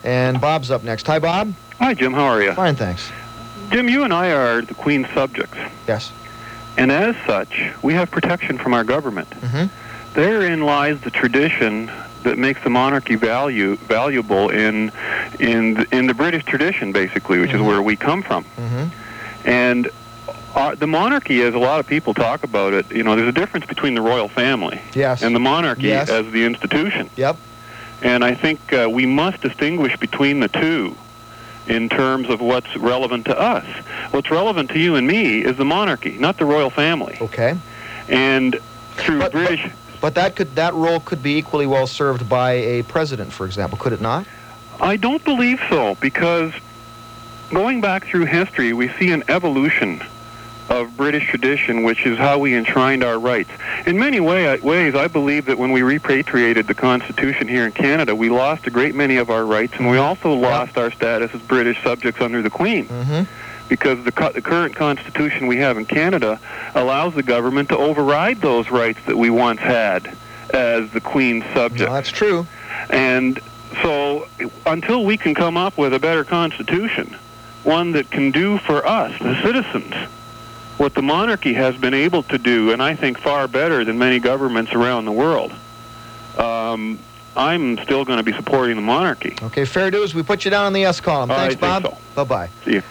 And Bob's up next. Hi, Bob. Hi, Jim. How are you? Fine, thanks. Jim, you and I are the Queen's subjects. Yes. And as such, we have protection from our government. Mm-hmm. Therein lies the tradition that makes the monarchy valuable in the British tradition, basically, which is where we come from. Mm-hmm. And the monarchy, as a lot of people talk about it, there's a difference between the royal family and the monarchy as the institution. Yep. And I think we must distinguish between the two in terms of what's relevant to us. What's relevant to you and me is the monarchy, not the royal family. Okay. And through British... But that role could be equally well served by a president, for example, could it not? I don't believe so, because going back through history, we see an evolution of British tradition, which is how we enshrined our rights. In many ways, I believe that when we repatriated the Constitution here in Canada, we lost a great many of our rights, and we also lost our status as British subjects under the Queen. Mm-hmm. Because the current Constitution we have in Canada allows the government to override those rights that we once had as the Queen's subject. No, that's true. And so until we can come up with a better Constitution, one that can do for us, the citizens, what the monarchy has been able to do, and I think far better than many governments around the world, I'm still going to be supporting the monarchy. Okay, fair dues. We put you down on the yes column. Thanks, Bob. So. Bye-bye. See you.